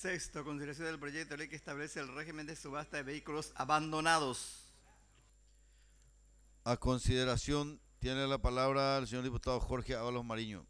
Sexto, consideración del proyecto de ley que establece el régimen de subasta de vehículos abandonados. A consideración tiene la palabra el señor diputado Jorge Ábalos Mariño.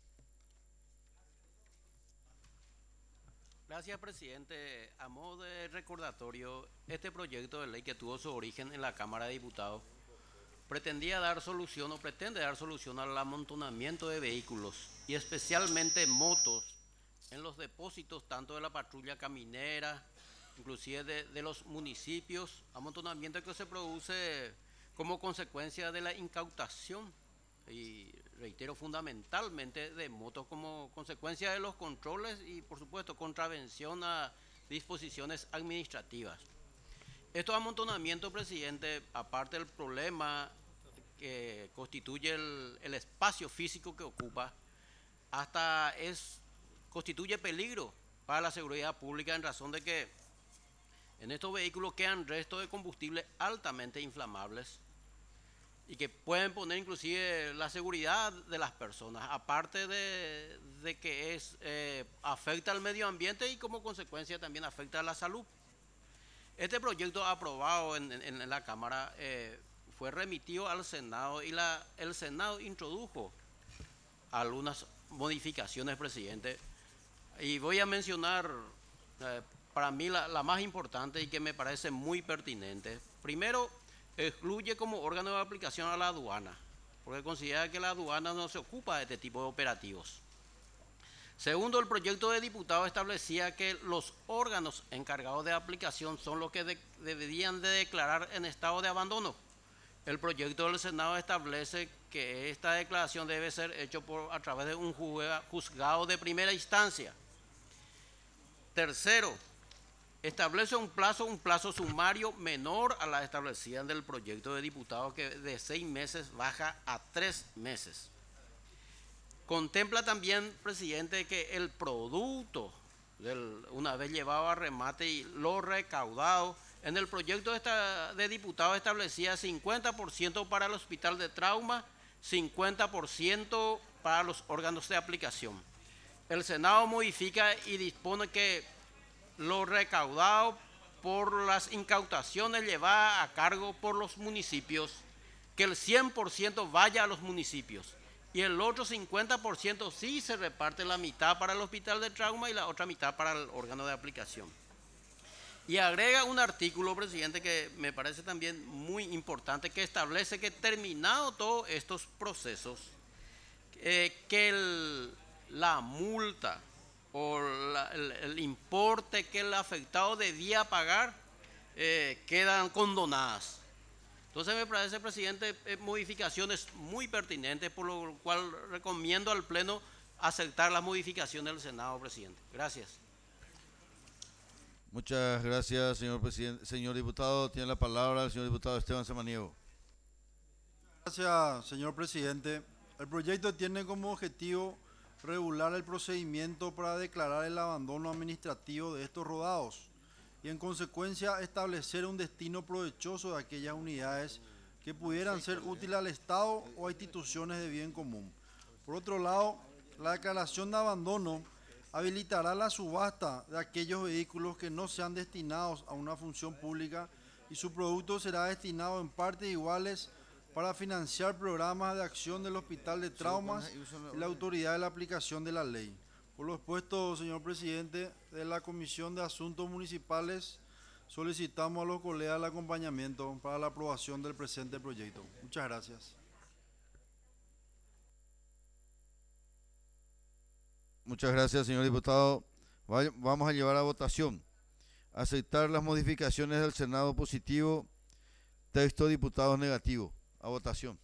Gracias, presidente. A modo de recordatorio, este proyecto de ley que tuvo su origen en la Cámara de Diputados pretendía dar solución o pretende dar solución al amontonamiento de vehículos y especialmente motos en los depósitos tanto de la patrulla caminera, inclusive de los municipios, amontonamiento que se produce como consecuencia de la incautación y reitero fundamentalmente de motos como consecuencia de los controles y por supuesto contravención a disposiciones administrativas. Estos amontonamientos, presidente, aparte del problema que constituye el espacio físico que ocupa, hasta constituye peligro para la seguridad pública en razón de que en estos vehículos quedan restos de combustible altamente inflamables y que pueden poner inclusive la seguridad de las personas, aparte de que afecta al medio ambiente y como consecuencia también afecta a la salud. Este proyecto aprobado en la Cámara fue remitido al Senado y el Senado introdujo algunas modificaciones, presidente, y voy a mencionar para mí la más importante y que me parece muy pertinente. Primero, excluye como órgano de aplicación a la aduana, porque considera que la aduana no se ocupa de este tipo de operativos. Segundo, el proyecto de diputado establecía que los órganos encargados de aplicación son los que deberían de declarar en estado de abandono. El proyecto del Senado establece que esta declaración debe ser hecha a través de un juzgado de primera instancia. Tercero, establece un plazo sumario menor a la establecida en el proyecto de diputado, que de 6 meses baja a 3 meses. Contempla también, presidente, que el producto, una vez llevado a remate y lo recaudado, en el proyecto de diputado establecía 50% para el hospital de trauma, 50% para los órganos de aplicación. El Senado modifica y dispone que lo recaudado por las incautaciones llevadas a cargo por los municipios, que el 100% vaya a los municipios y el otro 50% sí se reparte, la mitad para el hospital de trauma y la otra mitad para el órgano de aplicación. Y agrega un artículo, presidente, que me parece también muy importante, que establece que terminado todos estos procesos, que la multa o el importe que el afectado debía pagar quedan condonadas. Entonces me parece, presidente, modificaciones muy pertinentes, por lo cual recomiendo al Pleno aceptar las modificaciones del Senado, presidente. Gracias. Muchas gracias, señor presidente. Señor diputado, tiene la palabra el señor diputado Esteban Samaniego. Gracias, señor presidente. El proyecto tiene como objetivo regular el procedimiento para declarar el abandono administrativo de estos rodados y en consecuencia establecer un destino provechoso de aquellas unidades que pudieran ser útiles al Estado o a instituciones de bien común. Por otro lado, la declaración de abandono habilitará la subasta de aquellos vehículos que no sean destinados a una función pública y su producto será destinado en partes iguales para financiar programas de acción del Hospital de Traumas y la autoridad de la aplicación de la ley. Por lo expuesto, señor presidente, de la Comisión de Asuntos Municipales, solicitamos a los colegas el acompañamiento para la aprobación del presente proyecto. Muchas gracias. Muchas gracias, señor diputado. Vamos a llevar a votación. Aceptar las modificaciones del Senado positivo. Texto diputados negativo. A votación.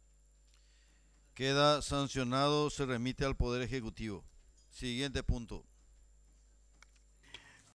Queda sancionado, se remite al Poder Ejecutivo. Siguiente punto.